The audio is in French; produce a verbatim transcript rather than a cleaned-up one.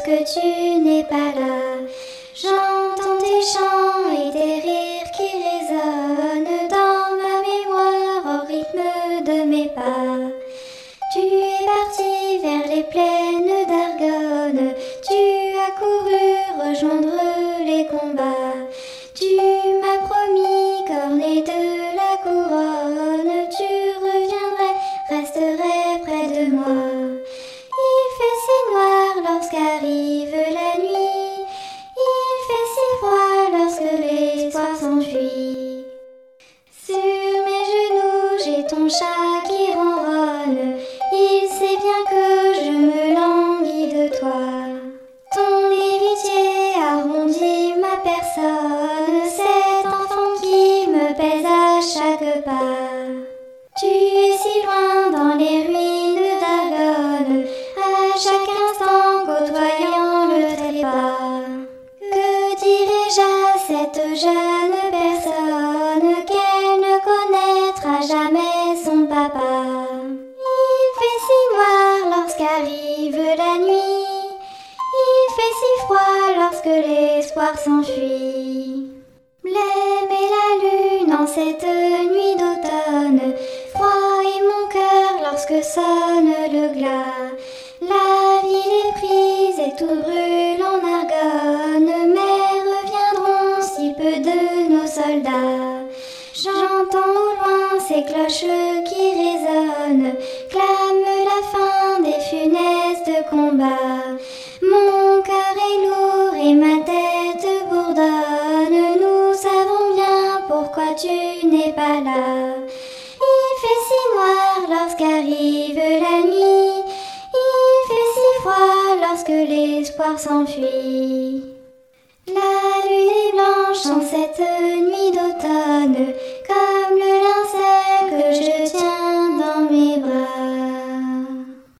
lorsque tu n'es pas là. J'entends tes chants et tes rires qui résonnent dans ma mémoire au rythme de mes pas. Tu es parti vers les plaines d'Argonne, tu as couru rejoindre les combats. Tu m'as promis, cornet de la couronne, tu reviendrais, resterais près de moi. Il fait si noir lorsqu'arrive la nuit, il fait si froid lorsque l'espoir s'enfuit. Sur mes genoux j'ai ton chat qui ronronne, il sait bien que je me languis de toi. Ton héritier arrondit ma personne, cet enfant qui me pèse à chaque pas. Tu es si loin dans les ruines d'Argonne, à chaque instant côtoyant le trépas. Que dirais-je à cette jeune personne qu'elle ne connaîtra jamais son papa? Il fait si noir lorsqu'arrive la nuit, il fait si froid lorsque l'espoir s'enfuit. Blême est la lune en cette nuit d'automne, froid est mon cœur lorsque sonne le glas. La ville est prise et tout brûle en Argonne, mais reviendront si peu de nos soldats. J'entends au loin ces cloches qui résonnent, clament la fin des funestes combats. Mon cœur est lourd et ma tête bourdonne, nous savons bien pourquoi tu n'es pas là. Il fait si noir lorsqu'arrive la nuit, il fait si froid lorsque l'espoir s'enfuit. La lune est blanche en cette nuit